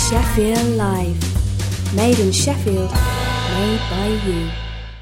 Sheffield Live. Made in Sheffield, made by you.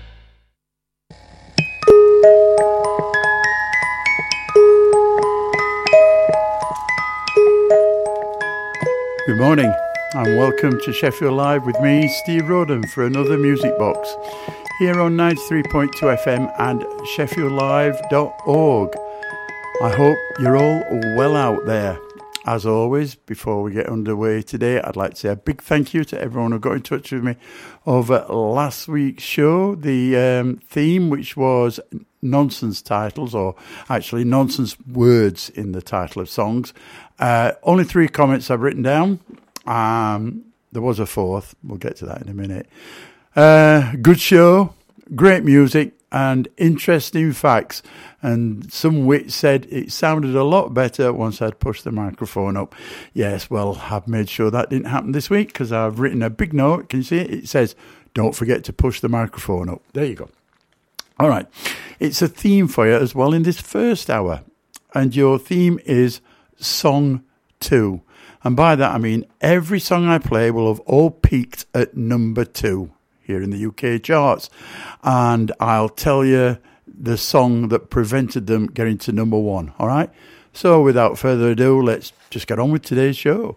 Good morning and welcome to Sheffield Live with me, Steve Roden, for another Music Box here on 93.2 FM and sheffieldlive.org. I hope you're all well out there. As always, before we get underway today, I'd like to say a big thank you to everyone who got in touch with me over last week's show. The theme, which was nonsense titles, or actually nonsense words in the title of songs. Only 3 comments I've written down. There was a 4th. We'll get to that in a minute. Good show, great music, and interesting facts. And some wit said it sounded a lot better once I'd pushed the microphone up. Yes, well, I've made sure that didn't happen this week because I've written a big note. Can you see it? It says, don't forget to push the microphone up. There you go. All right. It's a theme for you as well in this first hour. And your theme is Song 2. And by that I mean every song I play will have all peaked at number 2 here in the UK charts. And I'll tell you the song that prevented them getting to number 1. All right? So without further ado, let's just get on with today's show.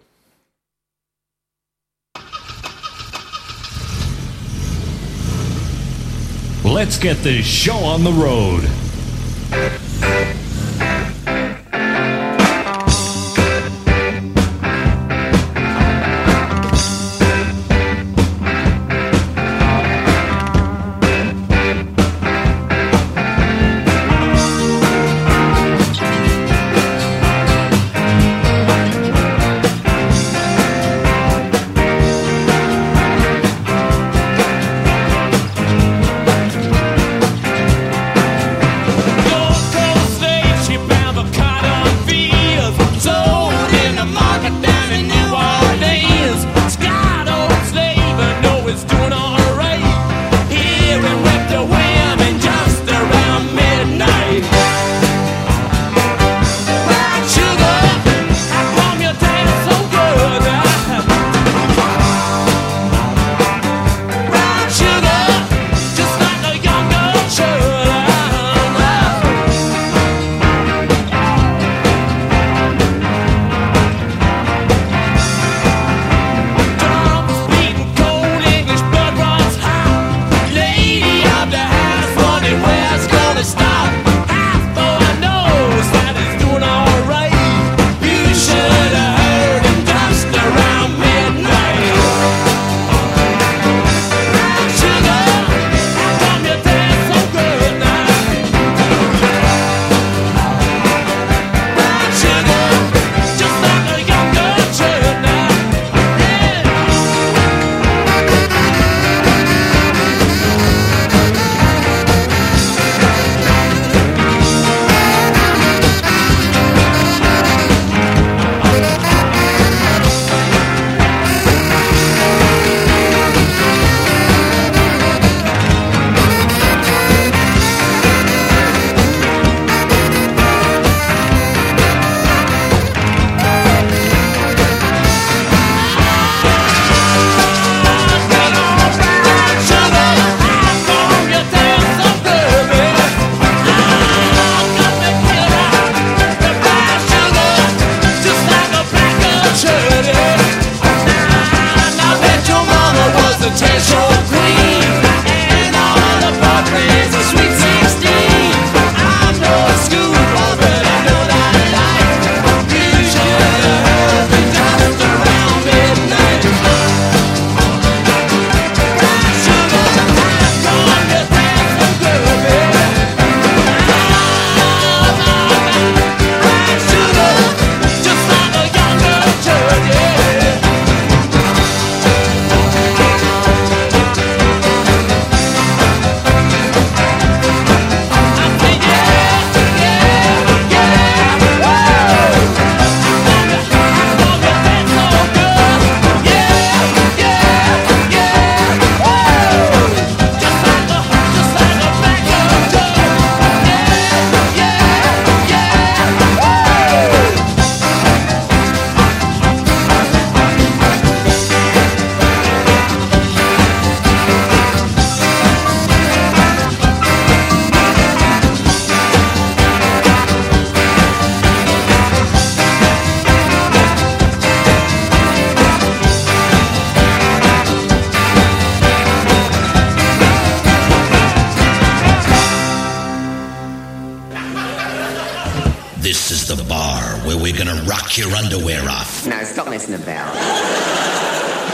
Let's get this show on the road. Gold Coast gonna rock your underwear off. No, stop messing about.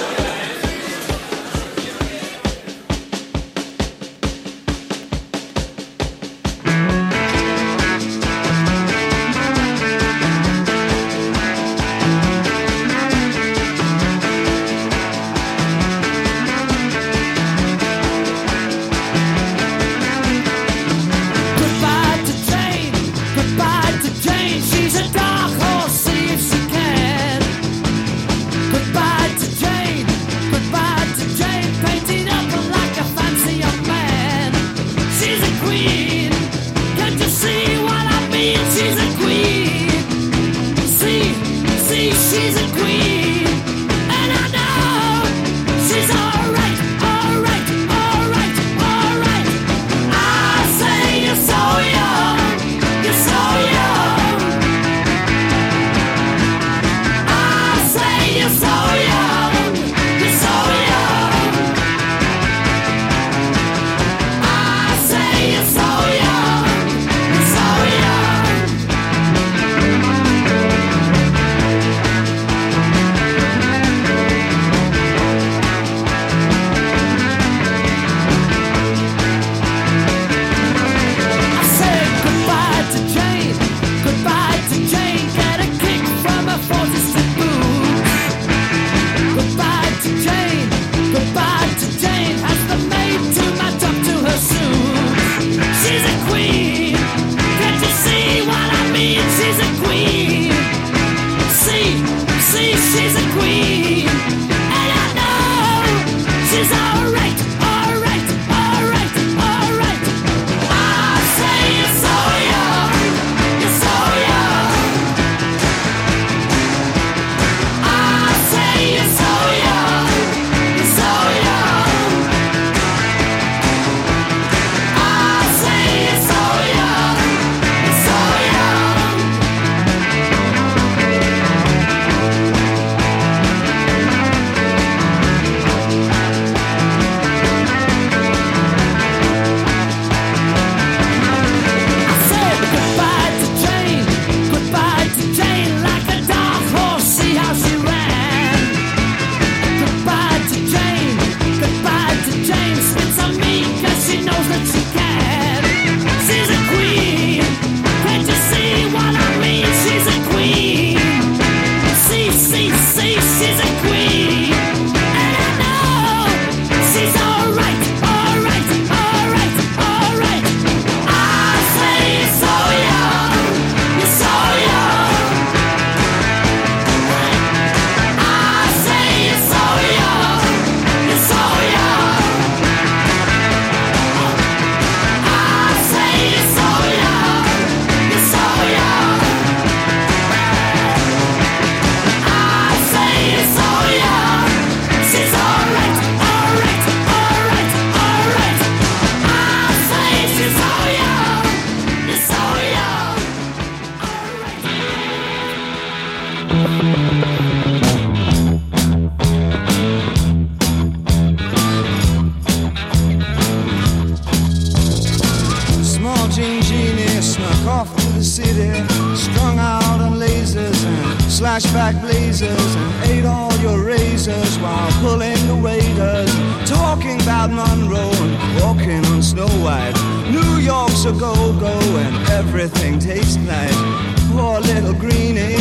Flashback blazers and ate all your razors while pulling the waiters, talking about Monroe and walking on Snow White. New York's a go-go and everything tastes nice. Poor little greenie.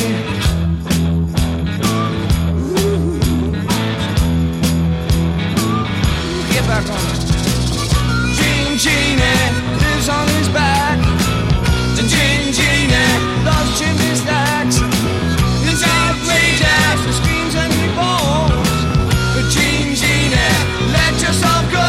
Ooh. Get back on it. Gene Genie lives on his back. Gene Genie loves chimney stacks. It's outrageous, the screams and the balls. But Gene Genie, let yourself go.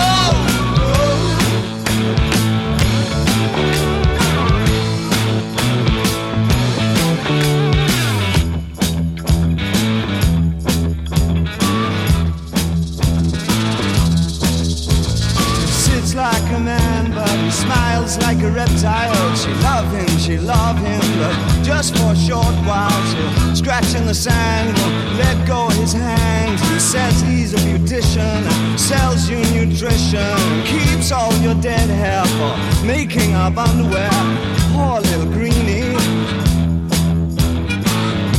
Sits like a man, but he smiles like a reptile. She love him, but just for a short while. She'll scratch in the sand, won't let go of his hand. He says he's a beautician, sells you nutrition, keeps all your dead hair for making up underwear. Poor little greenie.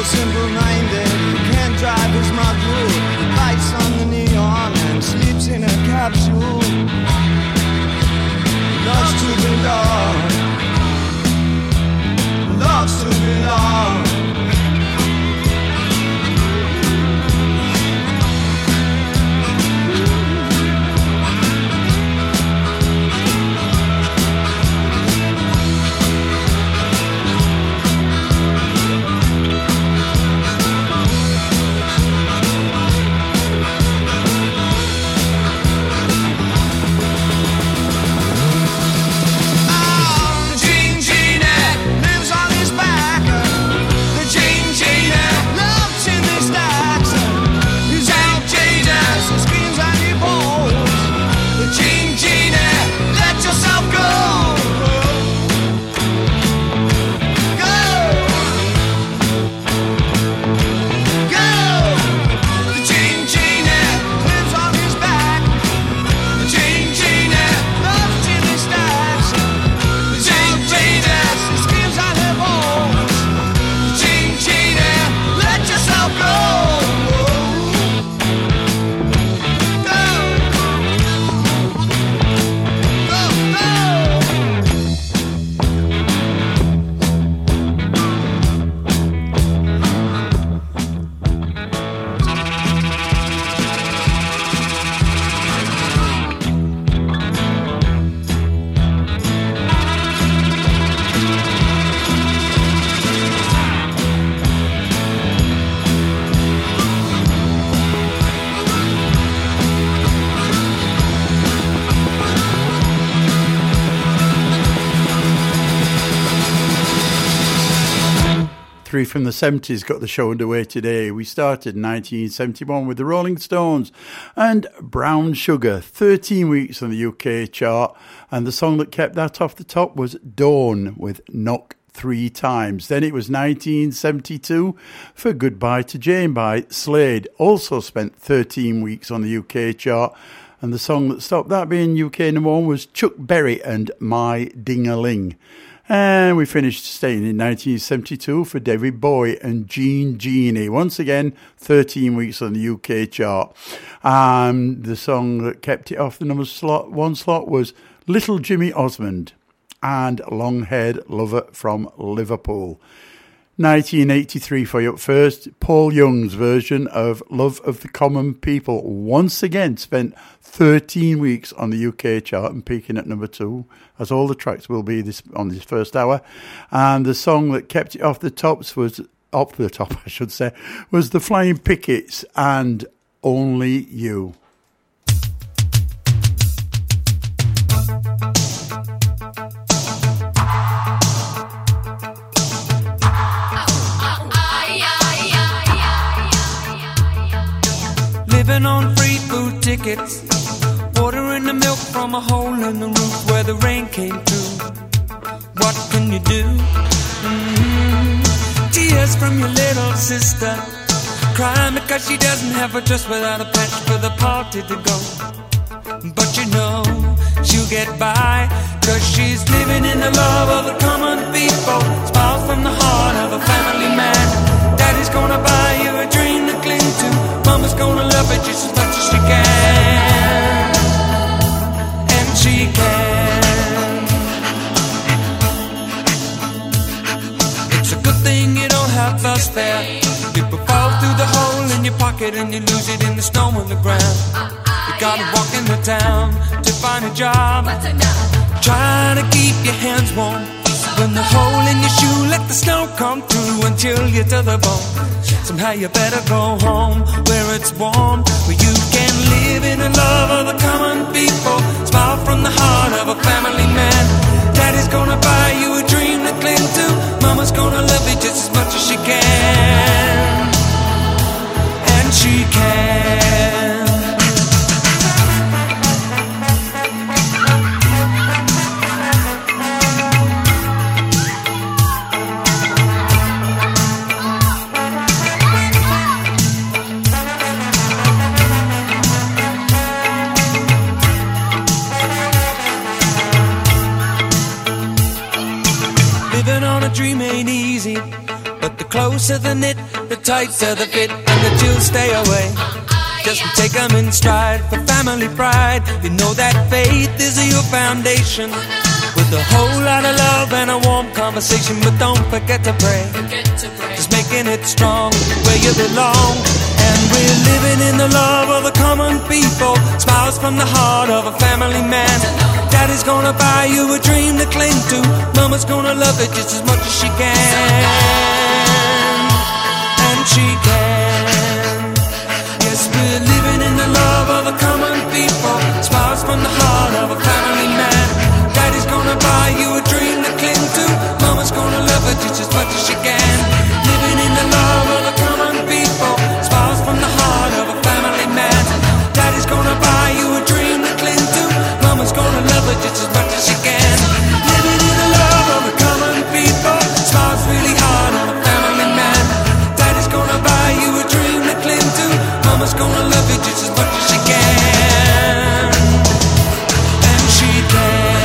simple-minded, he can't drive his module. He bites on the neon and sleeps in a capsule. Loves to belong, loves to belong. Three from the 70s got the show underway today. We started in 1971 with the Rolling Stones and Brown Sugar, 13 weeks on the UK chart, and the song that kept that off the top was Dawn with Knock 3 Times. Then it was 1972 for Goodbye to Jane by Slade, also spent 13 weeks on the UK chart, and the song that stopped that being UK number one was Chuck Berry and My Ding-a-Ling. And we finished staying in 1972 for David Bowie and Jean Genie. Once again, 13 weeks on the UK chart. The song that kept it off the number one slot was Little Jimmy Osmond and Long-Haired Lover from Liverpool. 1983 for you up first, Paul Young's version of Love of the Common People. Once again spent 13 weeks on the UK chart and peaking at number 2, as all the tracks will be on this first hour. And the song that kept it off the top was the Flying Pickets and Only You. Living on free food tickets, watering the milk from a hole in the roof where the rain came through. What can you do? Tears from your little sister, crying because she doesn't have a dress without a patch for the party to go. But you know she'll get by, cause she's living in the love of the common people. Smile from the heart of a family man. Daddy's gonna buy you a dream to cling to. Mama's gonna love it just as much as she can. And she can. It's a good thing you don't have thus there. People fall through the hole in your pocket and you lose it in the snow on the ground. You gotta walk into town to find a job. Try to keep your hands warm. When the hole in your shoe, let the snow come through and chill you to the bone. Somehow you better go home where it's warm, where you can live in the love of the common people. Smile from the heart of a family man. Daddy's gonna buy you a dream to cling to. Mama's gonna love you just as much as she can. And she can. Dream ain't easy, but the looser the knit, the tighter the fit, and the chills stay away. Just take them in stride for family pride. You know that faith is your foundation, with a whole lot of love and a warm conversation. But don't forget to pray, just making it strong where you belong. And we're living in the love of the common people, smiles from the heart of a family man. Daddy's gonna buy you a dream to cling to, Mama's gonna love it just as much as she can. And she can. Yes, we're living in the love of the common people, smiles from the heart of a family man. Daddy's gonna buy you a dream to cling to, Mama's gonna love it just as much as she can. Living in the love of the common people, smiles from the heart of a family man. Daddy's gonna buy you a dream to cling to, Mama's gonna love it just as much as she can. Living in the love of the common people, smiles really hard on a family man. Daddy's gonna buy you a dream to cling to, Mama's gonna love it just as much as she can. And she can.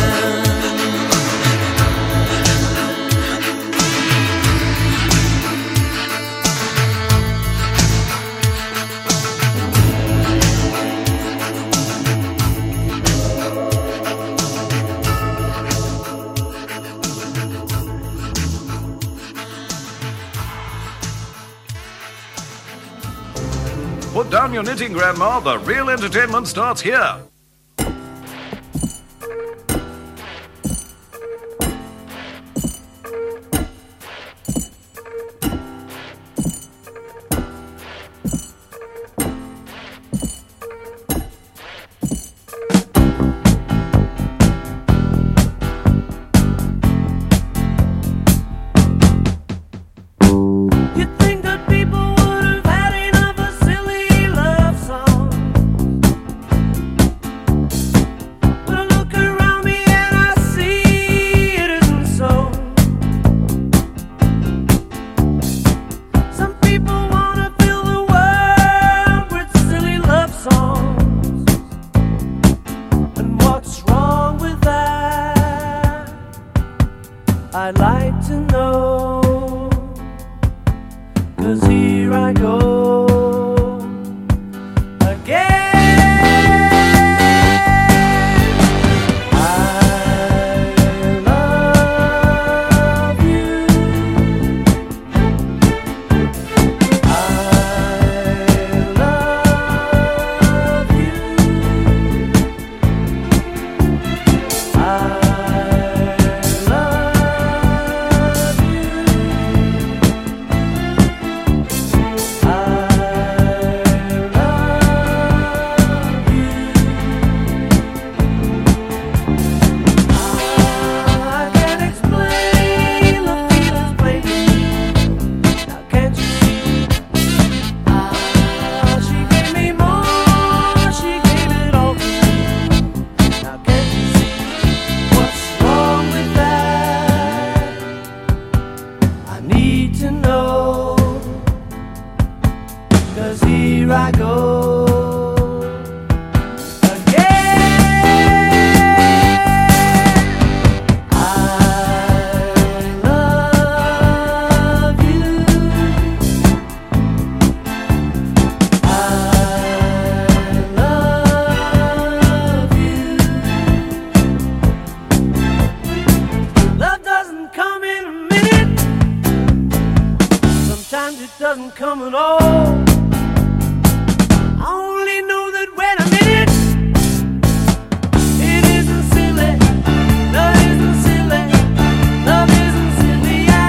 Put down your knitting, Grandma. The real entertainment starts here. I'd like to know, 'cause here I go again. I love you. I love you. Here I go again. I love you. I love you. Love doesn't come in a minute. Sometimes it doesn't come at all. I only know that when I'm in it, it isn't silly. Love isn't silly. Love isn't silly at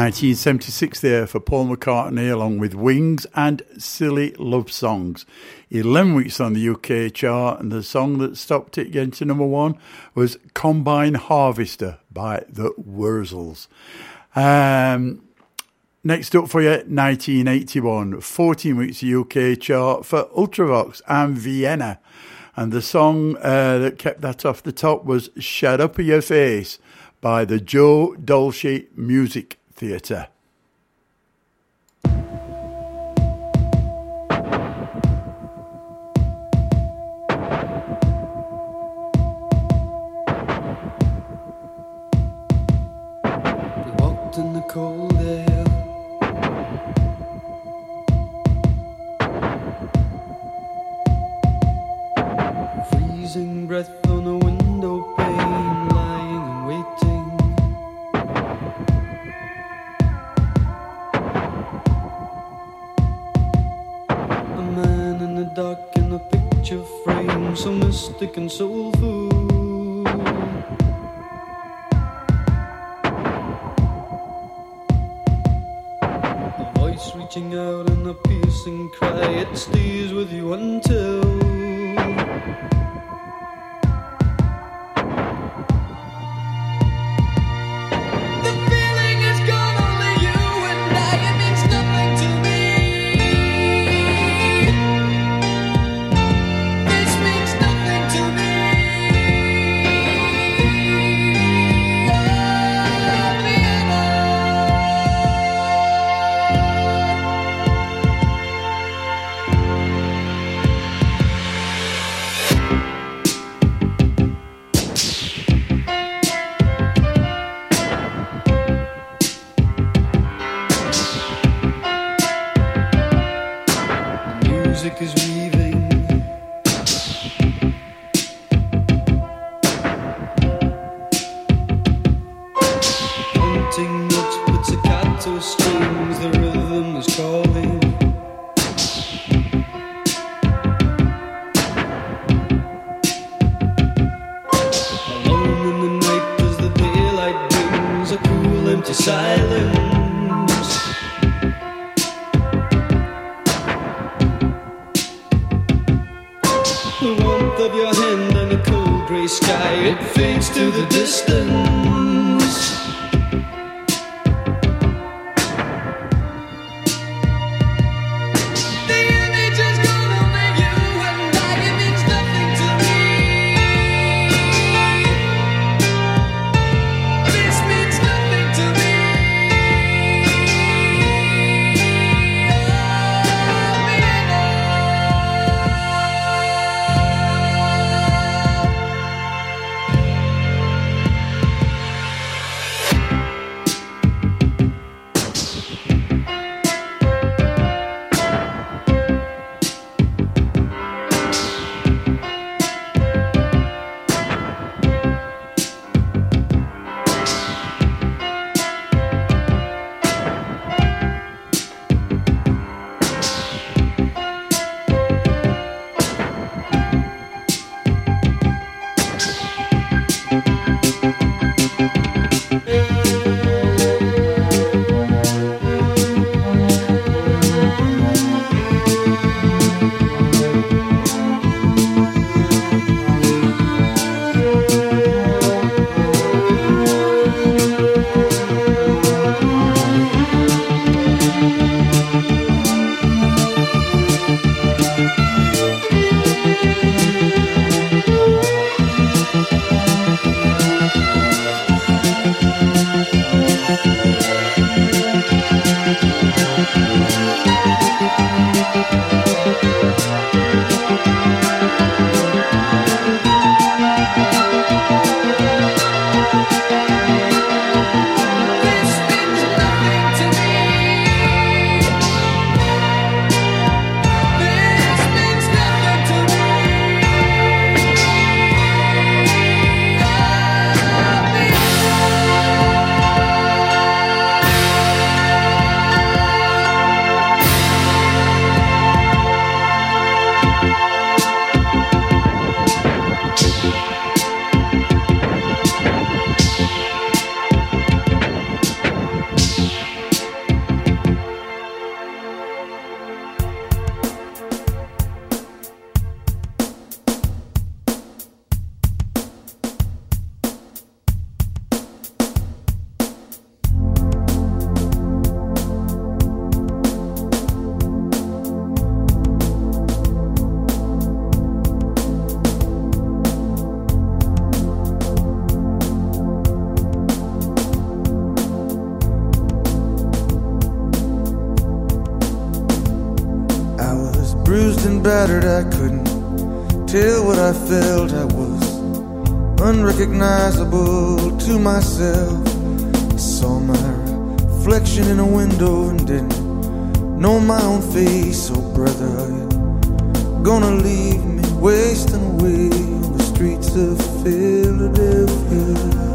1976 there for Paul McCartney along with Wings and Silly Love Songs. 11 weeks on the UK chart, and the song that stopped it getting to number one was Combine Harvester by the Wurzels. Next up for you, 1981, 14 weeks UK chart for Ultravox and Vienna. And the song that kept that off the top was Shut Up Your Face by the Joe Dolce Music Theatre. We walked in the cold air, freezing breath on the window pane, lying and waiting. A man in the dark in a picture frame, so mystic and soulful. A voice reaching out in a piercing cry, it stays with you until is weaving, hunting notes, pizzicato strings, the rhythm is calling. Alone in the night as the daylight brings a cool empty silence. The warmth of your hand and a cold grey sky, it fades to the distance. The image is gone, only you and I, it means nothing to me. This means nothing to me. bruised and battered, I couldn't tell what I felt. I was unrecognizable to myself. I saw my reflection in a window and didn't know my own face. Oh brother, are you gonna leave me wasting away on the streets of Philadelphia?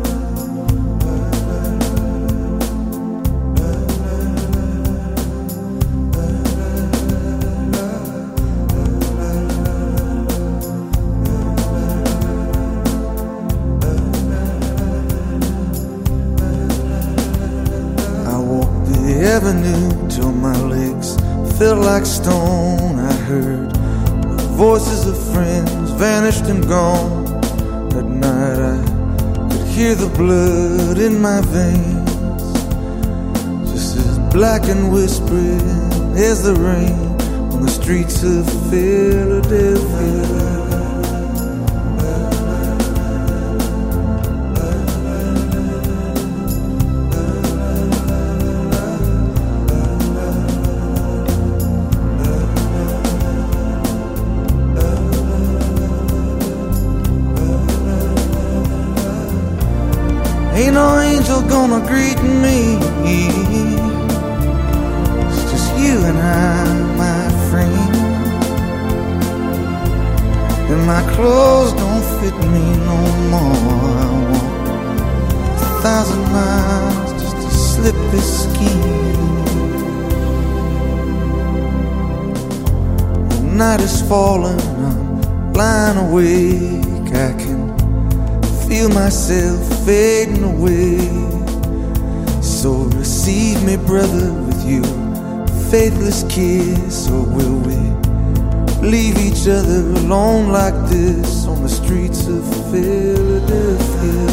Avenue till my legs felt like stone. I heard the voices of friends vanished and gone. At night I could hear the blood in my veins, just as black and whispering as the rain on the streets of Philadelphia. Ain't no angel gonna greet me. It's just you and I, my friend. And my clothes don't fit me no more. I walk 1,000 miles just to slip this skin. The night is falling, I'm lying awake. I can feel myself fading away. So receive me, brother, with your faithless kiss. Or will we leave each other alone like this on the streets of Philadelphia?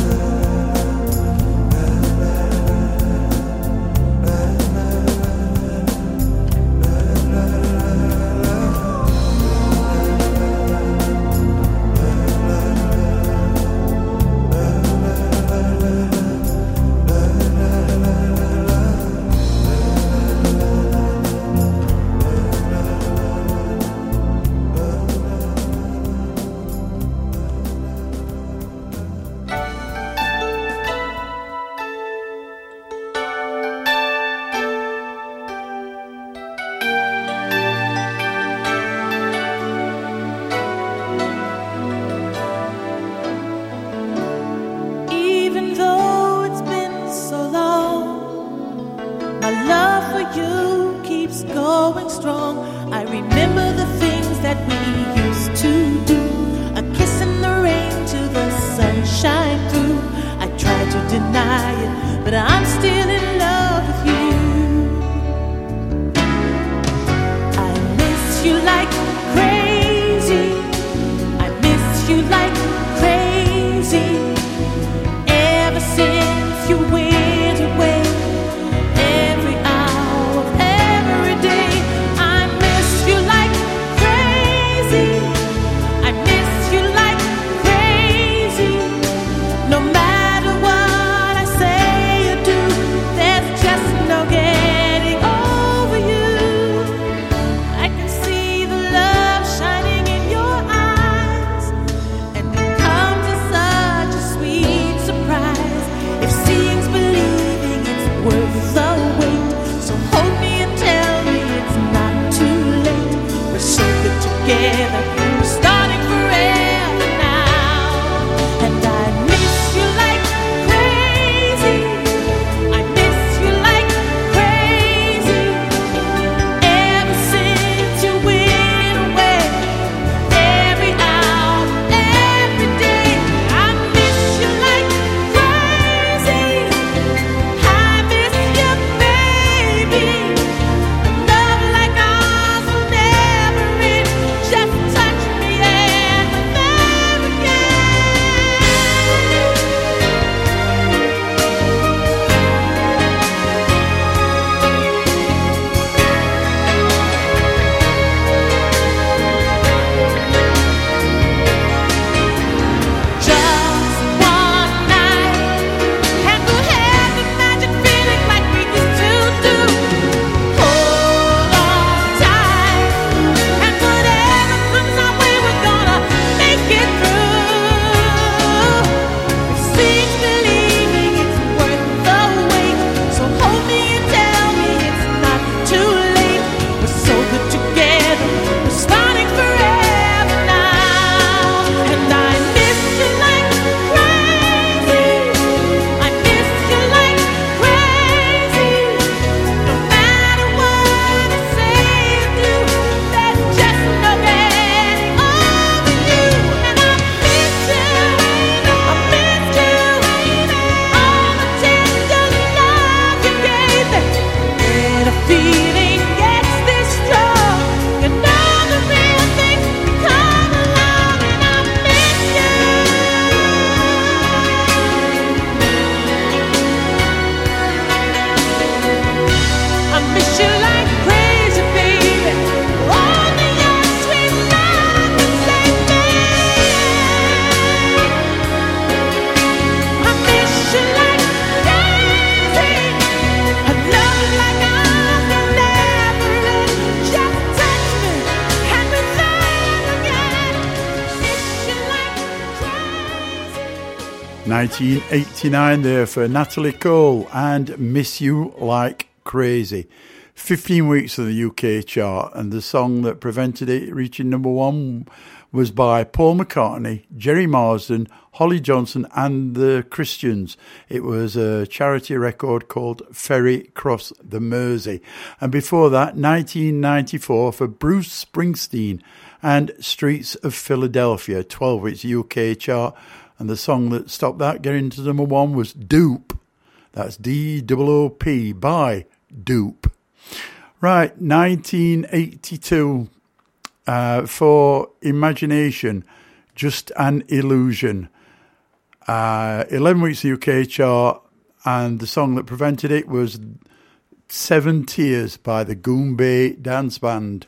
Touch 1989 there for Natalie Cole and Miss You Like Crazy. 15 weeks on the UK chart, and the song that prevented it reaching number one was by Paul McCartney, Jerry Marsden, Holly Johnson and the Christians. It was a charity record called Ferry Cross the Mersey. And before that, 1994 for Bruce Springsteen and Streets of Philadelphia, 12 weeks UK chart. And the song that stopped that getting to number one was Doop. That's D-O-O-P by Doop. Right, 1982 for Imagination, Just an Illusion. 11 weeks UK chart, and the song that prevented it was 7 Tears by the Goombay Dance Band.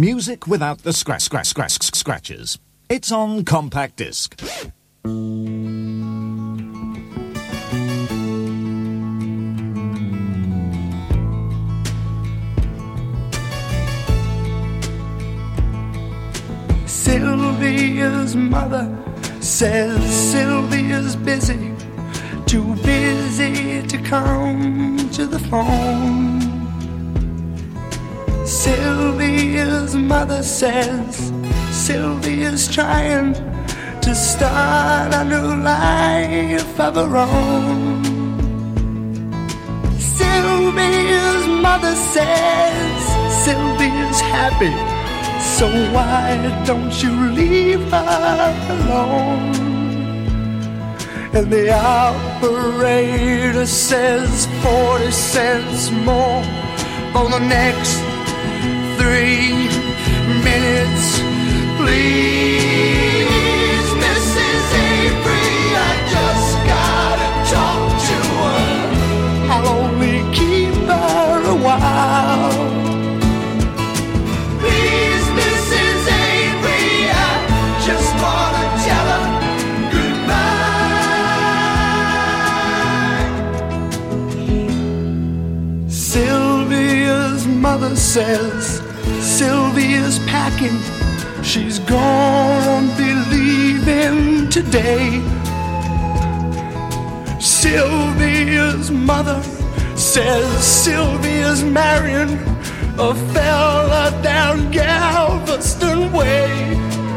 Music without the scratches. It's on compact disc. Sylvia's mother says Sylvia's busy, too busy to come to the phone. Sylvia's mother says Sylvia's trying to start a new life of her own. Sylvia's mother says Sylvia's happy, so why don't you leave her alone? And the operator says 40 cents more for the next 3 minutes. Please, Mrs. Avery, I just gotta talk to her. I'll only keep her a while. Please, Mrs. Avery, I just wanna tell her goodbye. Sylvia's mother says Sylvia's packing, she's gonna be leaving today. Sylvia's mother says Sylvia's marrying a fella down Galveston Way.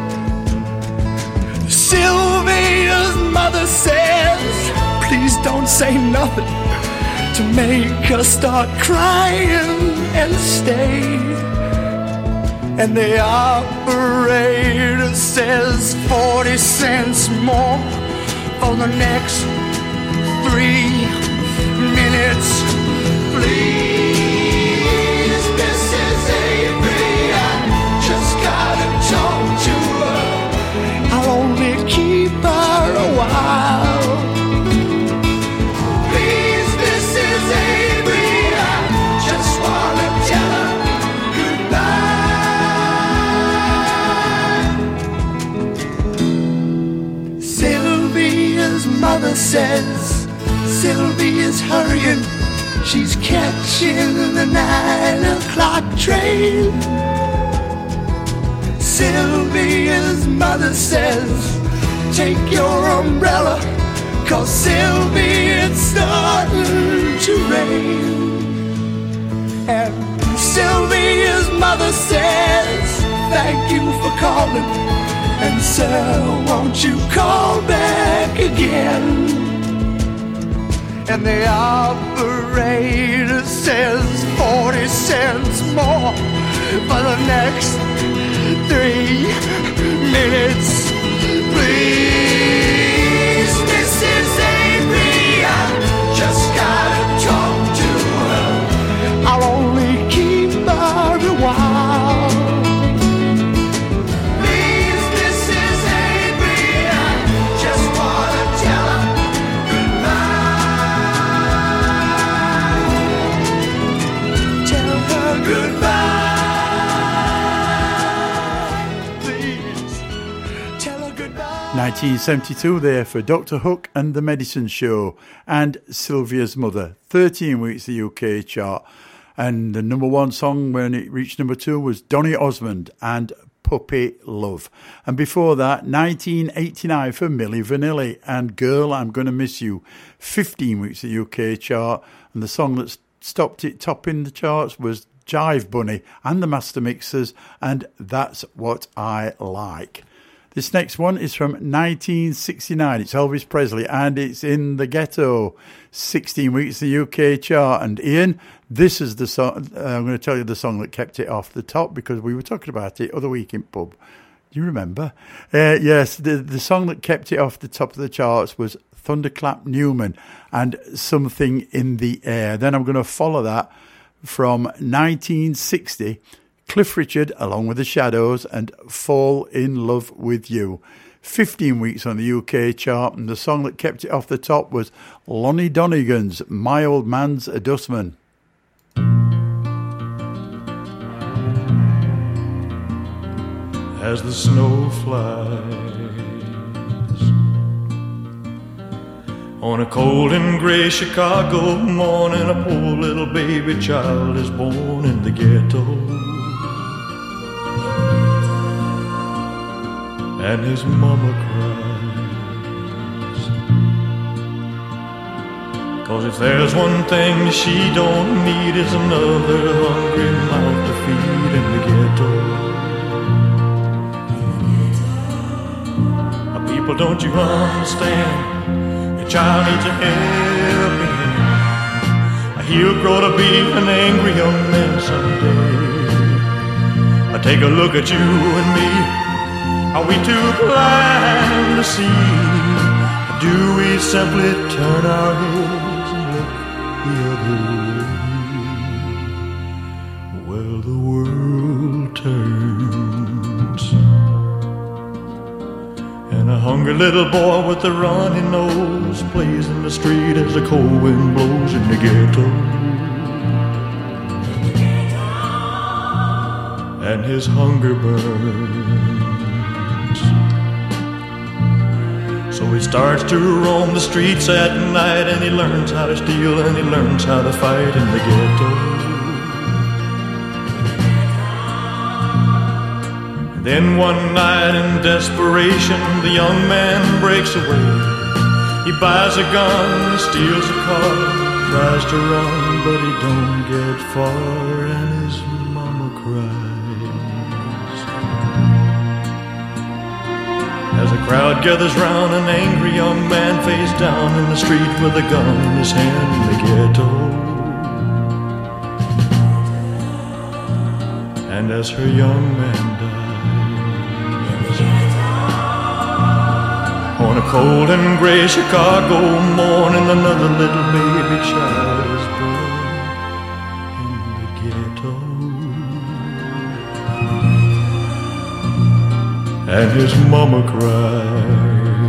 Sylvia's mother says, please don't say nothing to make her start crying and stay. And the operator says 40 cents more for the next 3 minutes. Please, Mrs. Avery, I just gotta talk to her. I'll only keep her a while. Please, Mrs. Avery, I just wanna tell her goodbye. Sylvia's mother says Sylvia's hurrying, she's catching the 9 o'clock train. Sylvia's mother says, take your umbrella, 'cause Sylvia, it's starting to rain. And Sylvia's mother says, thank you for calling, and sir, won't you call back again? And the operator says 40 cents more for the next 3 minutes. Please, Mrs. Avery, I just gotta talk to her. I'll only keep her a while. Please, Mrs. Avery, I just wanna tell her goodbye. Please, tell her goodbye. 1972 there for Dr. Hook and the Medicine Show and Sylvia's Mother. 13 weeks the UK chart. And the number one song when it reached number 2 was Donny Osmond and Puppy Love. And before that, 1989 for Milli Vanilli and Girl, I'm Gonna Miss You. 15 weeks the UK chart. And the song that stopped it topping the charts was Jive Bunny and the Master Mixers and That's What I Like. This next one is from 1969. It's Elvis Presley and it's In the Ghetto. 16 weeks the UK chart. And Ian, this is the song. I'm going to tell you the song that kept it off the top because we were talking about it other week in pub. Do you remember? Yes, the song that kept it off the top of the charts was Thunderclap Newman and Something in the Air. Then I'm going to follow that from 1960. Cliff Richard, along with the Shadows, and Fall in Love with You. 15 weeks on the UK chart, and the song that kept it off the top was Lonnie Donegan's My Old Man's a Dustman. as the snow flies. On a cold and gray Chicago morning, a poor little baby child is born in the ghetto. And his mama cries, 'cause if there's one thing she don't need, is another hungry mouth to feed in the ghetto. People, don't you understand? Your child needs a helping hand. He'll grow to be an angry young man someday. I take a look at you and me. Are we too blind to see? Do we simply turn our heads and look the other way? Well, the world turns, and a hungry little boy with a runny nose plays in the street as the cold wind blows in the ghetto. And his hunger burns, so he starts to roam the streets at night, and he learns how to steal and he learns how to fight in the ghetto. Then one night in desperation, the young man breaks away. He buys a gun, steals a car, tries to run, but he don't get far, and his mama cries. As a crowd gathers round, an angry young man face down in the street with a gun in his hand in the ghetto. And as her young man dies, on a cold and gray Chicago morning, another little baby child is born in the ghetto. And his mama cries.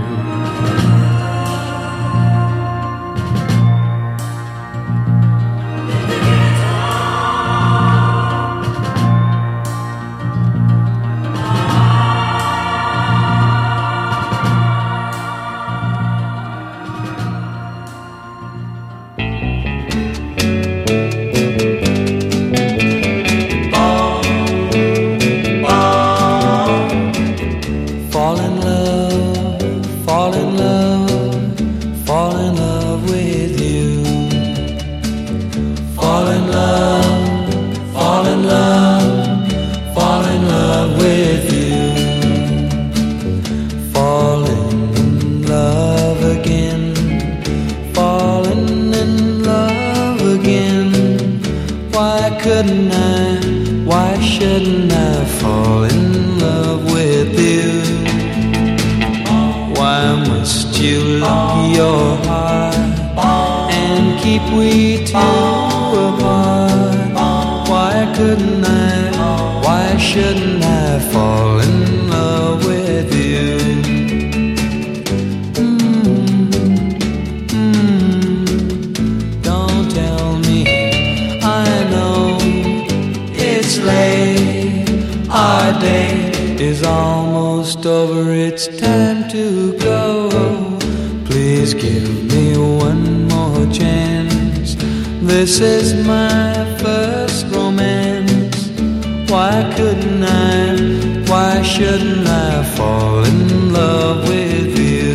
This is my first romance. Why couldn't I? Why shouldn't I fall in love with you?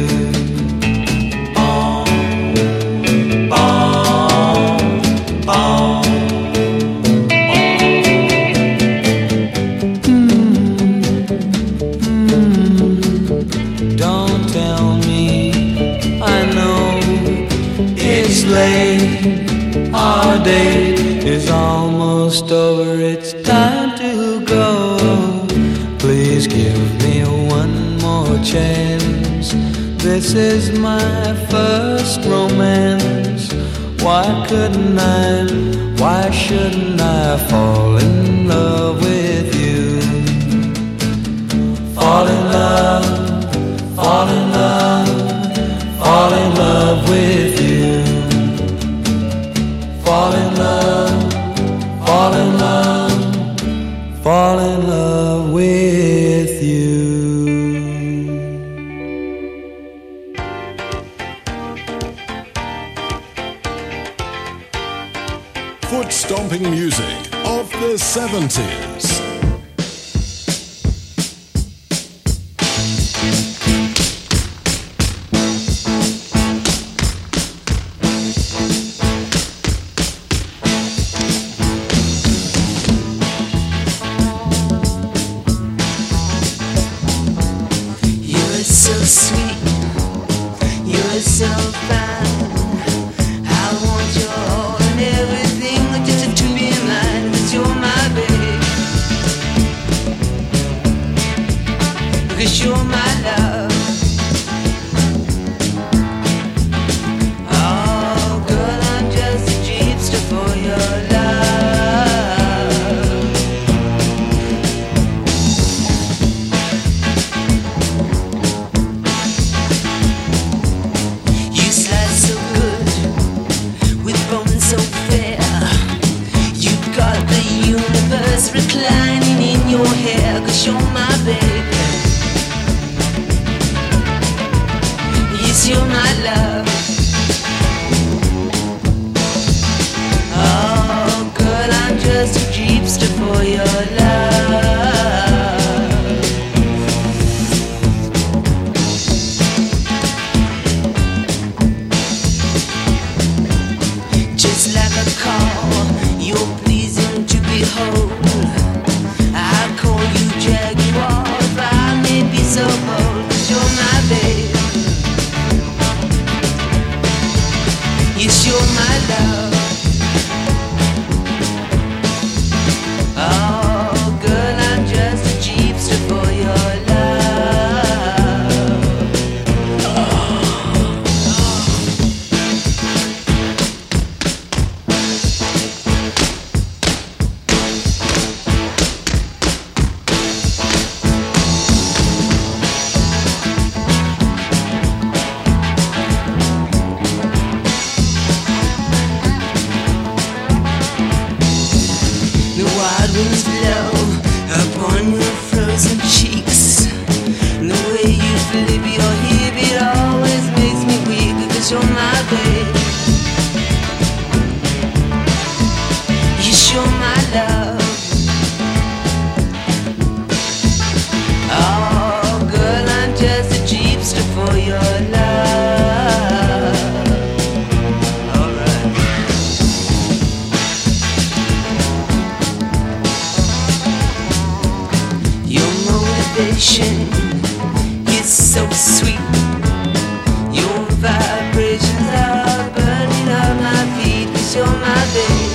Don't tell me, I know it's late. Our date is almost over, it's time to go. Please give me one more chance. This is my first romance. Why couldn't I, why shouldn't I fall in love with you? Fall in love, fall in love, fall in love with you. Fall in love, fall in love, fall in love with you. foot-stomping music of the 70s. You're so sweet, you're so fine. I want your all and everything just to be mine, 'cause you're my babe, 'cause you're my love. Oh girl, I'm just a jeepster for your love. You slide so good with bones so fair. You've got the universe reclining in your hair, 'cause you're my baby. Yes, you're my love. Oh, girl, I'm just a jeepster for your love. Just like a call, you're pleasing to behold. I call you Jaguar if I may be so bold, 'cause you're my babe. Yes, you're my love. Oh, girl, I'm just a jeepster for your love. The wild winds blow upon your frozen cheeks. The way you flip your hip, it always makes me weak, 'cause you're my babe. Yes, you're my love. Oh, girl, I'm just a jeepster for your love. Alright. Your motivation is so sweet. Your vibrations are burning up my feet, 'cause you're my babe.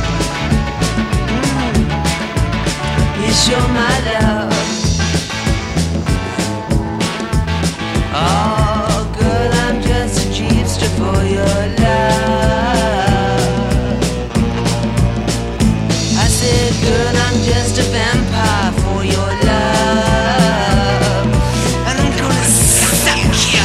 Yes, you're my love. Oh, girl, I'm just a jeepster for your love. I said, girl, I'm just a vampire for your love, and I'm gonna suck you.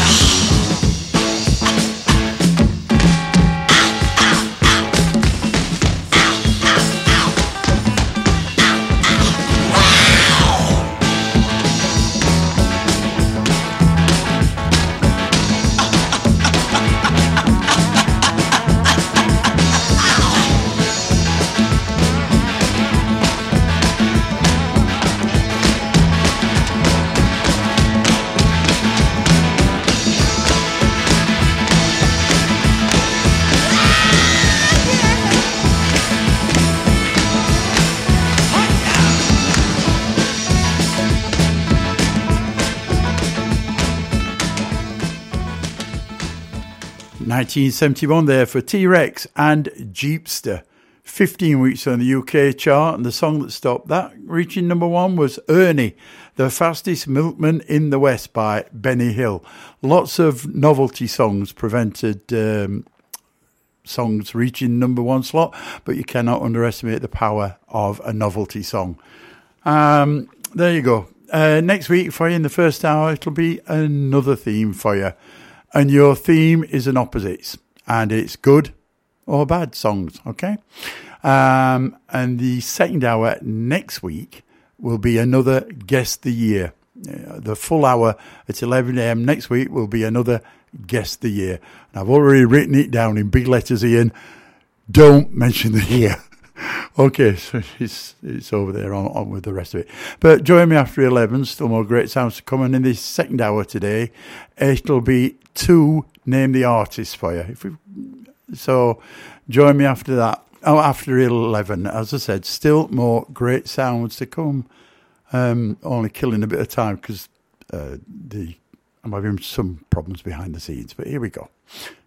...1971 there for T-Rex and Jeepster. 15 weeks on the UK chart, and the song that stopped that reaching number one was Ernie, the fastest milkman in the West by Benny Hill. Lots of novelty songs prevented songs reaching number one slot, but you cannot underestimate the power of a novelty song. There you go. Next week for you in the first hour, it'll be another theme for you. And your theme is an opposites, and it's good or bad songs, okay? And the second hour next week will be another Guess the Year. The full hour at 11 a.m. next week will be another Guess the Year. And I've already written it down in big letters, Ian. don't mention the here. Okay, so it's over there on with the rest of it. But join me after 11, still more great sounds to come. And in this second hour today, it'll be 2 Name the Artists for you. So join me after that. Oh, after 11, as I said, still more great sounds to come. Only killing a bit of time because I'm having some problems behind the scenes. But here we go.